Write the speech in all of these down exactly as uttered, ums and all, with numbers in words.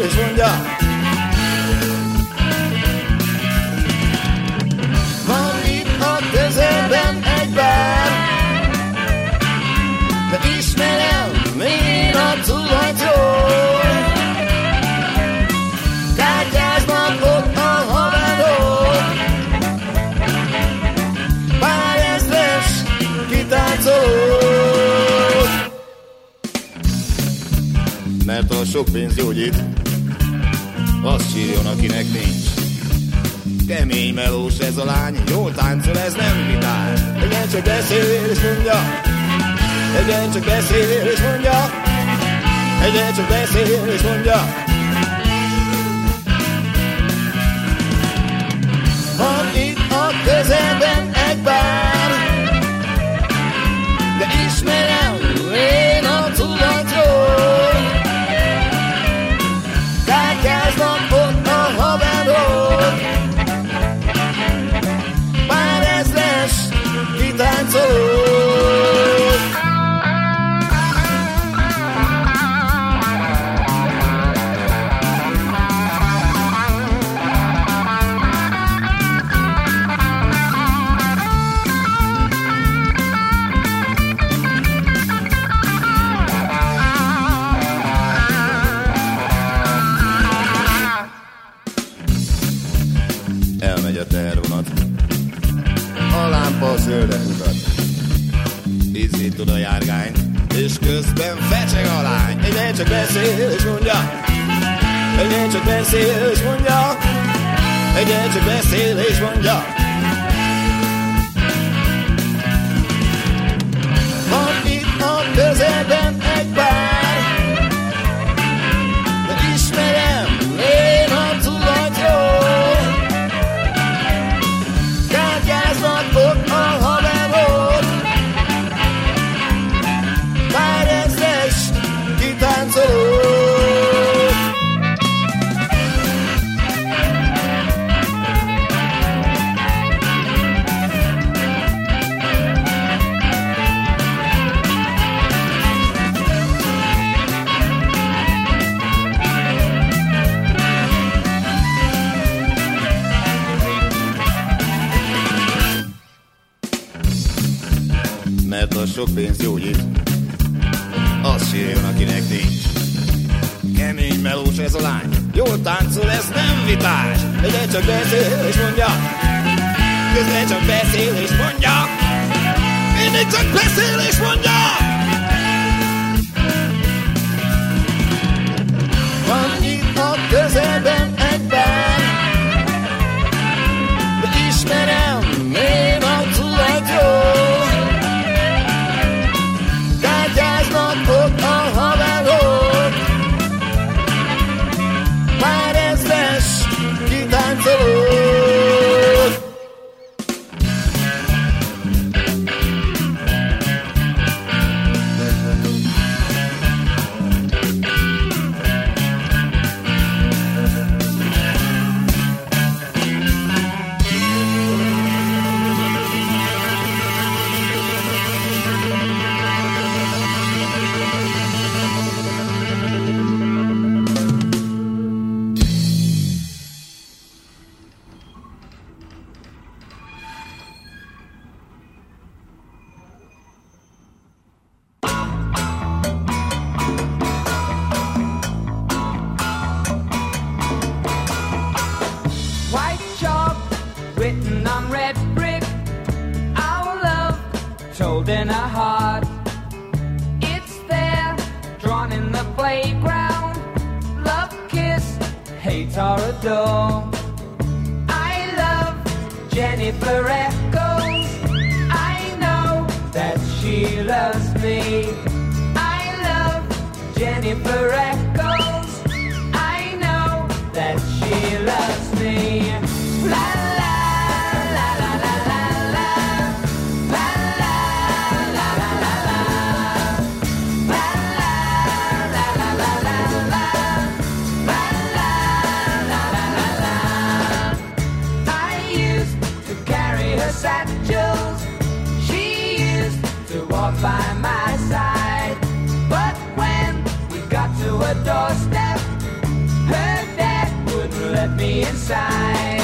és mondja, van itt a közelben egy bár, de ismerem én a tulajt jól. Kártyáznak ott a haverok, pár ezres kitáncolók. Mert a sok pénz gyógyít, azt sírjon, akinek nincs. Kemény melós ez a lány, jól táncol, ez nem vitás. Igen, csak beszél és mondja, igen, csak beszél és mondja, igen, csak beszél és mondja. Van itt a közelben egy bár, de ismerem én a tulajt jól. Kártyáznak ott a haverok, pár ezres kitáncolók. Elmegy a tehervonat, a lámpa zöldre mutat. Izzít tud a járgány, és közben fecseg a lány. Egyre csak beszél és mondja, egyre csak beszél és mondja, egyre csak beszél és mondja. Van itt a közelben egy bár, de ismerem én a tulajt jól. Kártyáznak ott a haverok, pár ezres kitáncolók. Mert a sok pénz gyógyít, az sírjon, akinek nincs. Kemény melós ez a lány, jól táncol, ez nem vitás. Egyre csak beszél és mondja, közben csak beszél és mondja, mindig csak beszél és mondja. Van itt a közelben egy bár, de ismerem én a tulajt jól. Kártyáznak ott a haverok, pár ezres kitáncolók. In a heart, it's there, drawn in the playground. Love, kiss, hate or adore. I love Jennifer Echoes. I know that she loves me. I love Jennifer Echoes. I know that she loves me. La la. By my side, but when we got to a let me inside.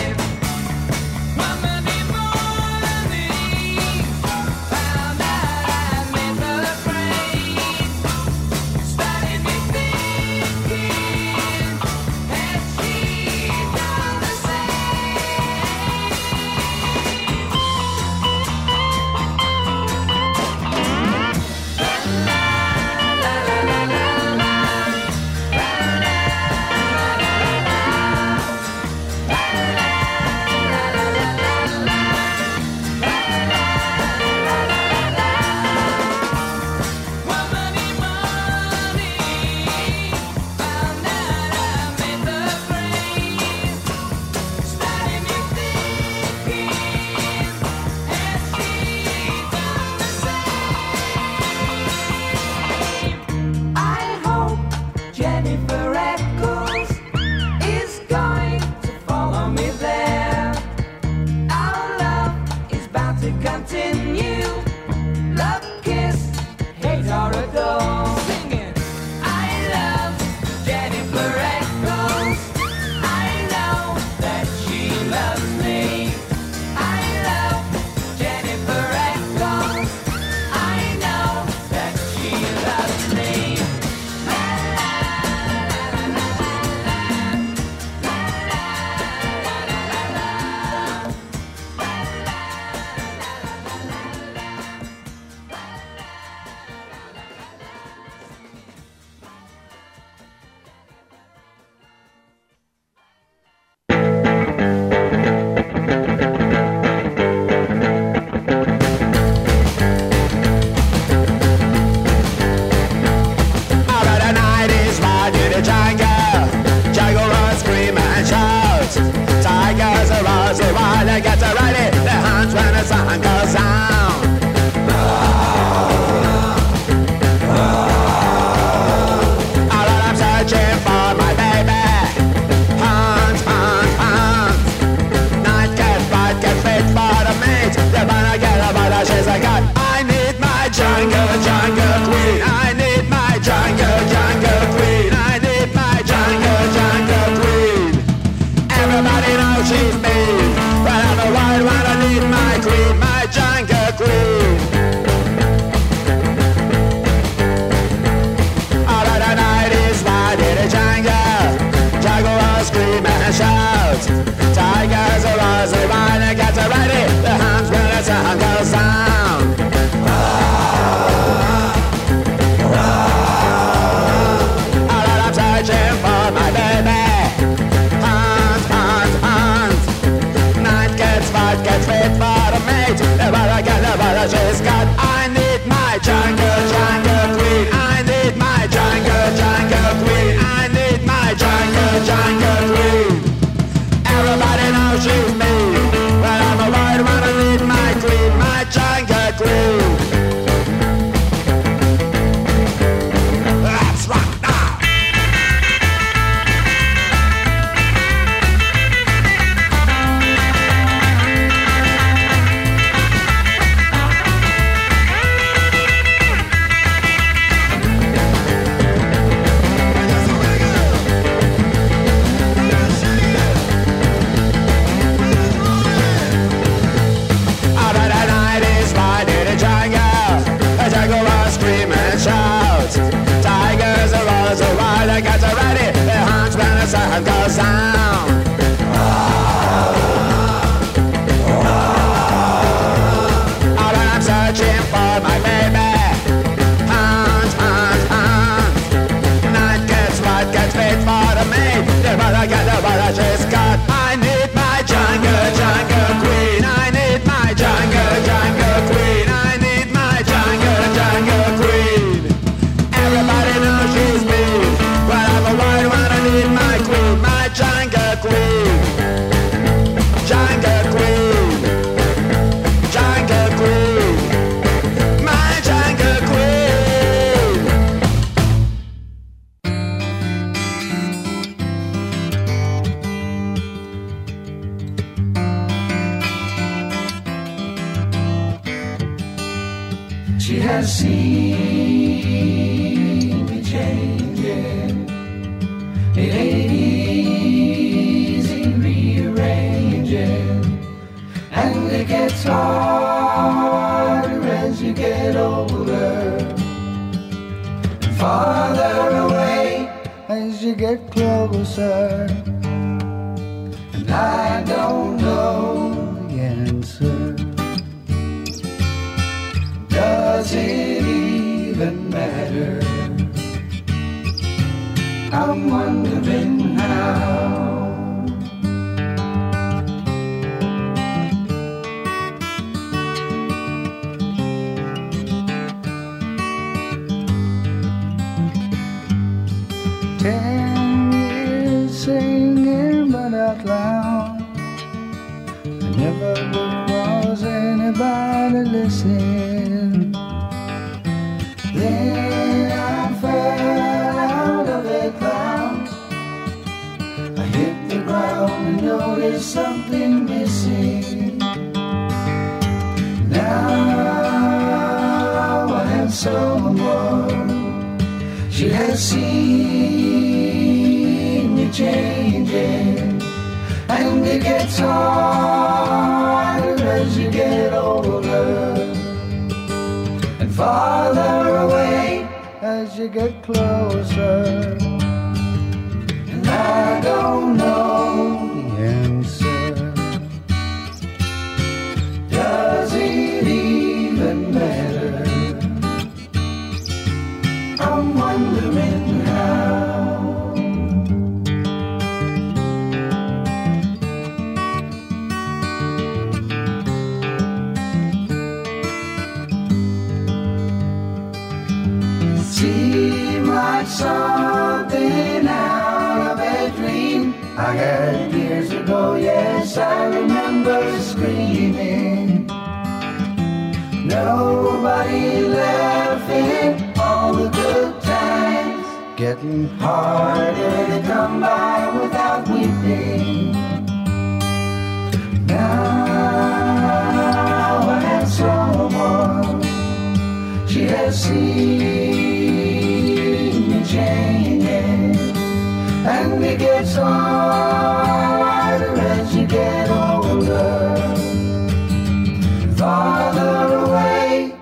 She has seen me changing. It ain't easy get closer, and I don't know the answer. Does it even matter? I'm wondering how. Ten years singing but out loud, I never was anybody listening. Then I fell out of a cloud, I hit the ground and noticed something missing. Now I have someone, she has seen me changing, and it gets harder as you get older, and farther away as you get closer, and I don't know the answer. Does it even matter? I'm wondering how. Seemed like something out of a dream I had years ago. Yes, I remember screaming. Nobody laughing, all the good times getting harder to come by without weeping. Now I have someone, she has seen me changing, and it gets harder as you get older, farther away.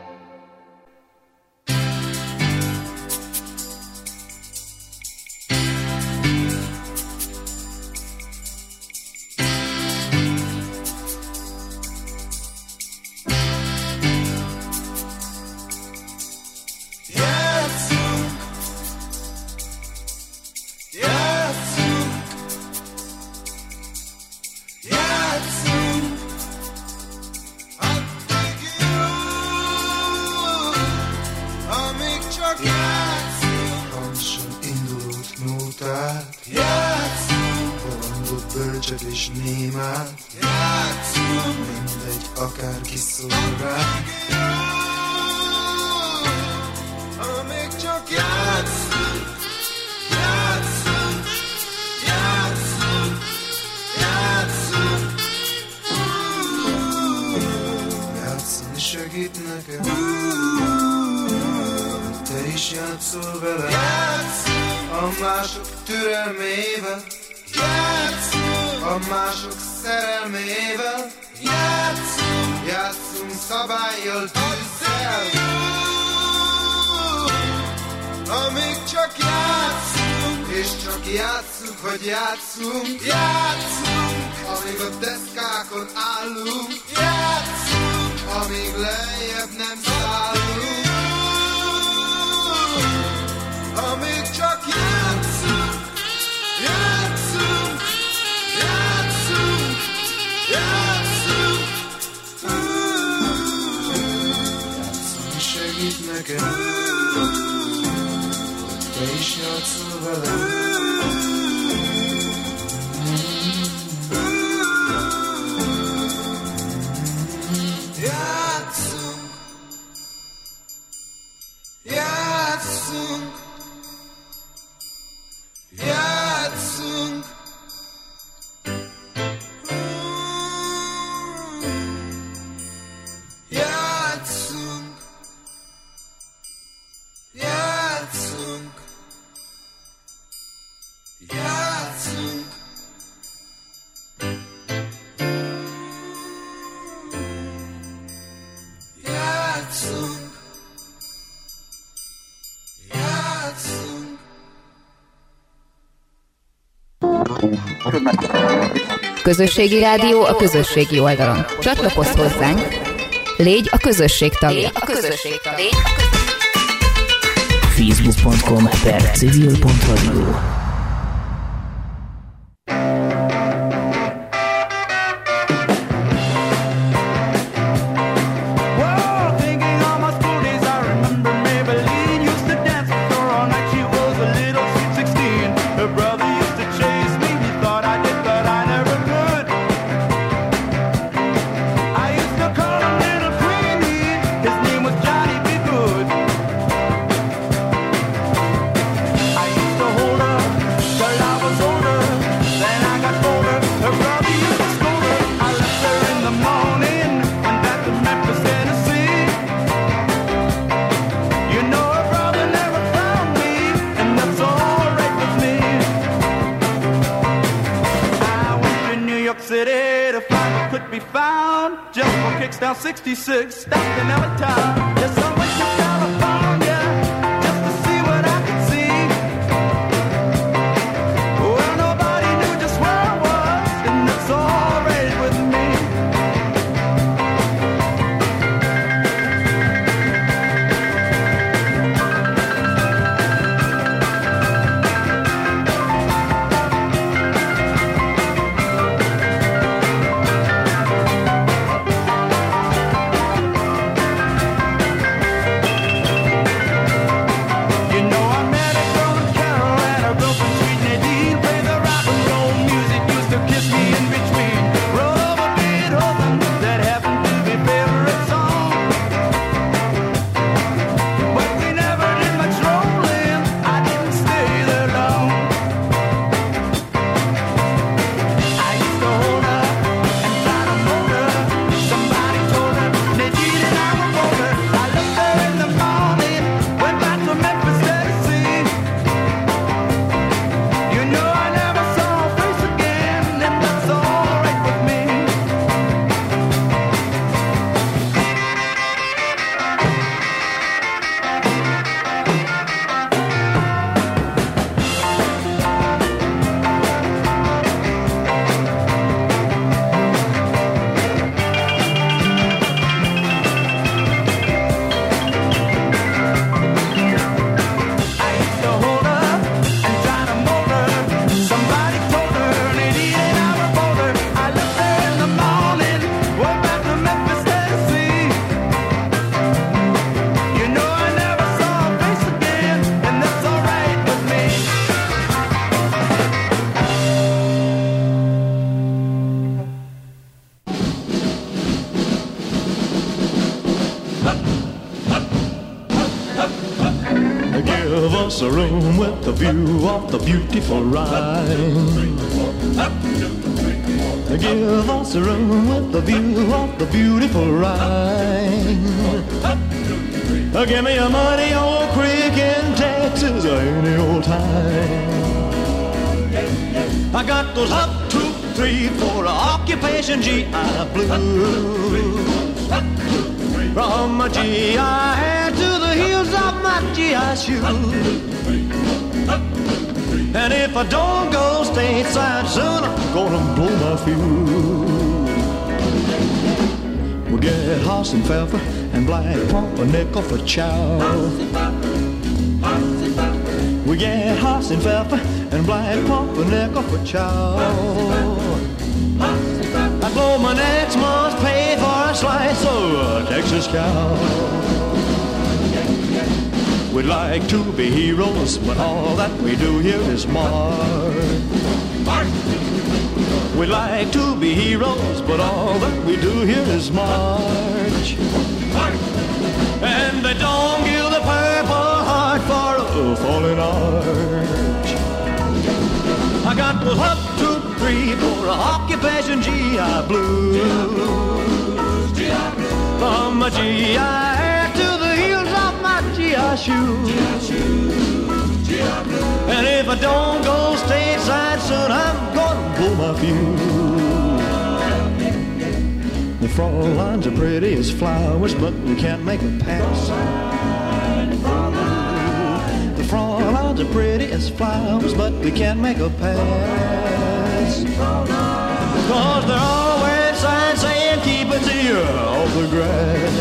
És némát játszunk, mindegy, akárki szól rá. Amíg csak játszunk, játszunk, játszunk, játszunk. Játszani segít nekem, te is játszol vele. A mások türelmével játszunk, a mások szerelmével játszunk, játszunk szabállyal, tűzzel. Amíg csak játszunk, és csak játszunk, hogy játszunk, játszunk. Amíg a deszkákon állunk, játszunk. Amíg lejjebb nem szállunk, amíg csak játszunk, játszunk, játszunk, játszunk. Játszani segít nekem, hogy te is játszol velem. Játszunk, játszunk, játszunk. Játszunk, játszunk, Közösségi rádió a közösségi oldalon. Csatlakozz hozzánk, légy a közösség tagja. Légy a közösség tagja. facebook pont com per civil pont radio. Down sixty-six, stopped in every town. Yes, I went to California just to see what I could see. Well, nobody knew just where I was, and that's all right with me. A room with a view of the beautiful Rhine. Give us a room with a view of the beautiful Rhine. Give me a muddy old creek in Texas any old time. I got those up, two, three, four occupation G I blues. From my G I hair to the heels of my G I shoes. And if I don't go stateside soon, I'm gonna blow my fuse. We'll get Haas and Pfeffer and Black Pumpernickel for chow. We get Haas and Pfeffer and Black Pumpernickel for chow. I blow my next month's pay for a slice of Texas cow. We'd like to be heroes, but all that we do here is march. We'd like to be heroes, but all that we do here is march. And they don't give the Purple Heart for a fallen arch. I got those up, two, three, four occupation G I blues. From my G I to the heels of my G I shoes. And if I don't go stateside soon, I'm gonna blow my fuse. The Frauleins are pretty as flowers, but we can't make a pass. The Frauleins are pretty as flowers, but we can't make a pass. Cause they're always signs saying keep a deer off the grass.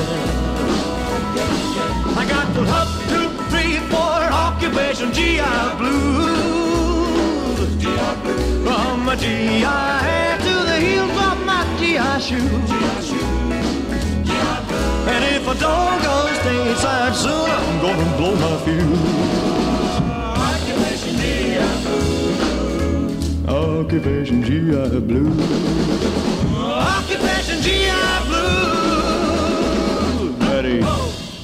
I got the up, two, three, four occupation G I blues. G I blues. From my G I hair to the heels of my G I shoes. G I blues. And if I don't go stateside soon, I'm gonna blow my fuse. Occupation G I blues. Occupation G I blues. Occupation G I blues. Ready. Oh.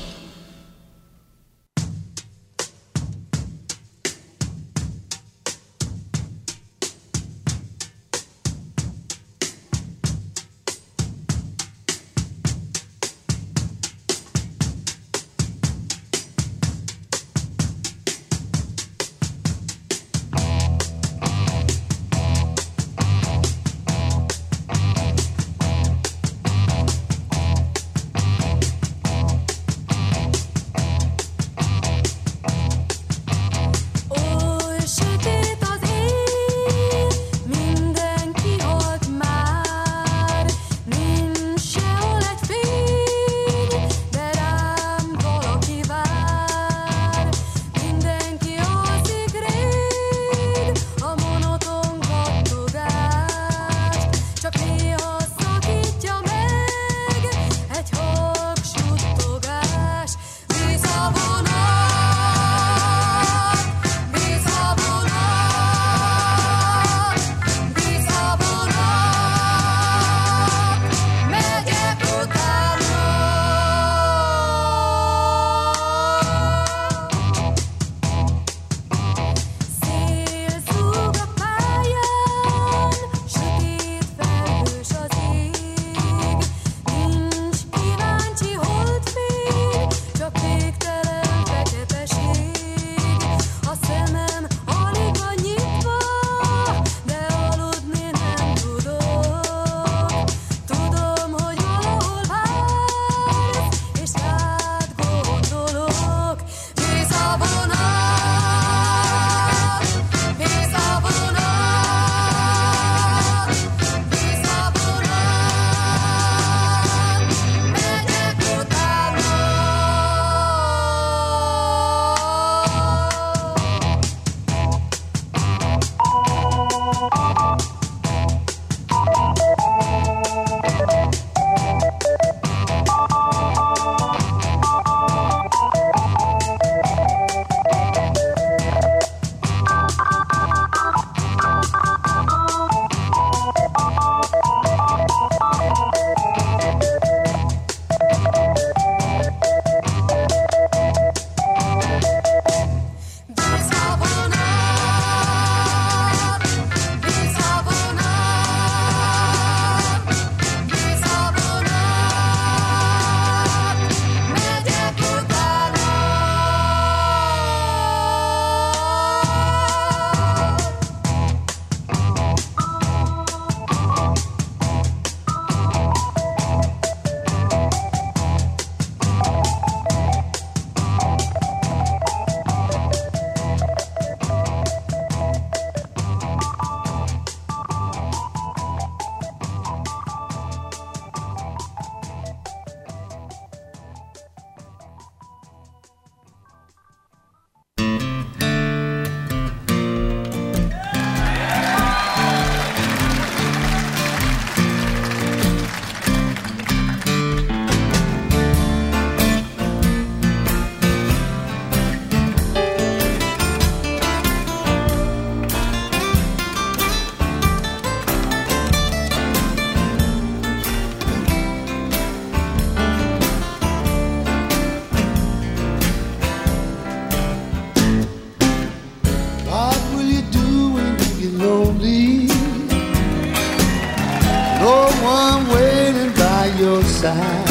side.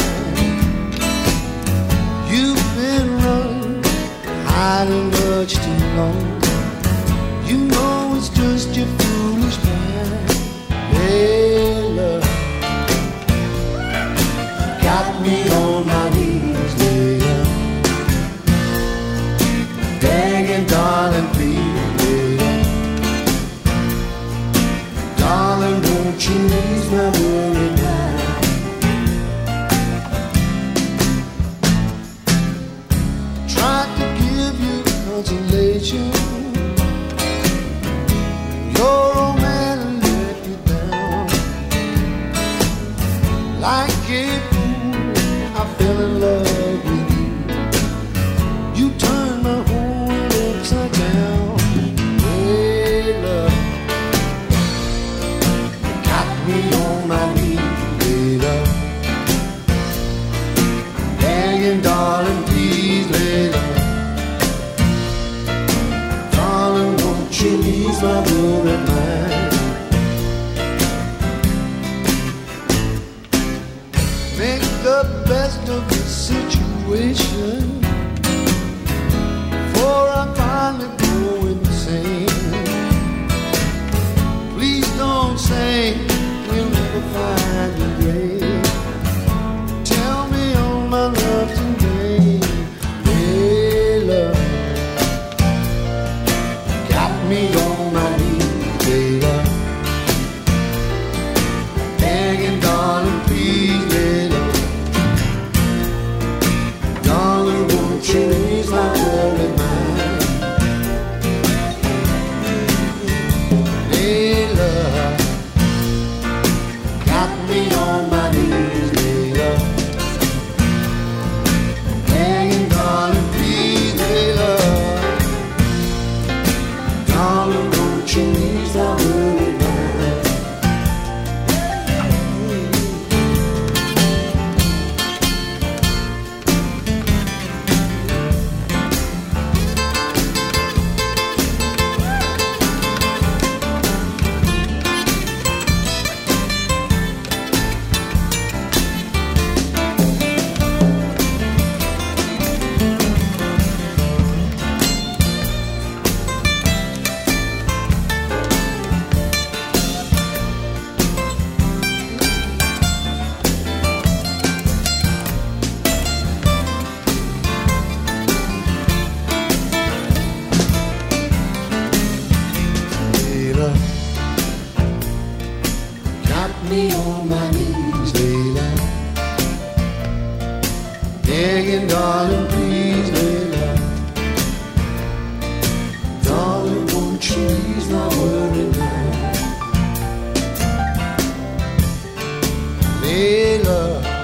You've been running, hiding much too long. You know it's just your foolish mind. Hey, love, got me on my knees, lady, begging, darling, please, lady, darling. you ease my worry now? Tried to give you consolation. Your old man let you down. Like a fool, I fell in love with you. You turned my whole world upside down. Hey, love, got me on my knees, hey, love, begging, darling, please, hey, love, darling, won't you ease my worried mind? Make the best of the situation, for I finally go insane. Please don't say we'll never find a grave. Tell me all my love's in vain. Hey, love, got me on my knees, hey, love, begging, darling, please, hey, love, darling, won't you ease my worried mind? Hey, love, got me on my knees, hey, love, begging, darling, please, hey, love, darling, won't you ease my worried mind? Layla, got me on my knees, Layla, begging, darling, please, Layla, darling, won't you ease my worry now? Layla,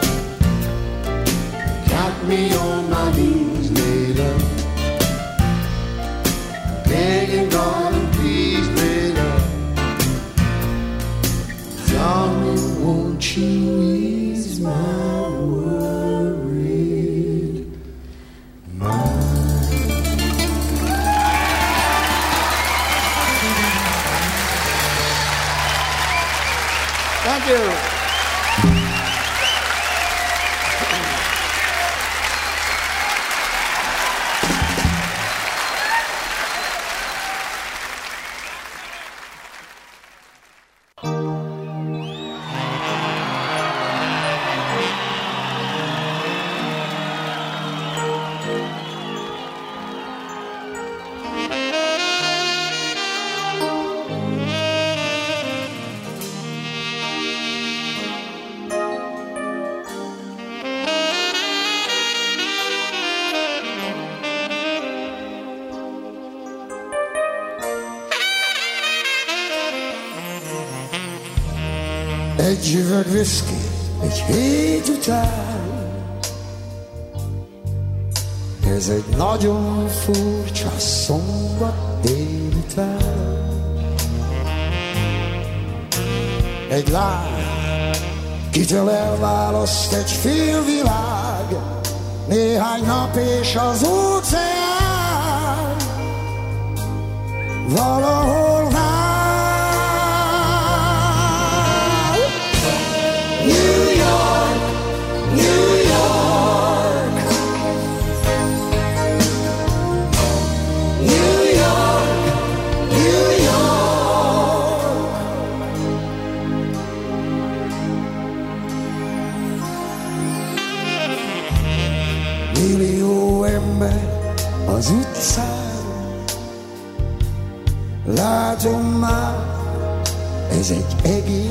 got me on my knees, Layla, begging, darling, please, Layla, darling, won't you ease my worried mind? Thank you. Egy üveg whisky, egy hét után. Ez egy nagyon furcsa szombat délután. Egy lány, kitől elválaszt egy fél világ, néhány nap és az óceán valahol vár. New York, New York, New York, New York. Millió ember az utcán, látom már, ez egy egész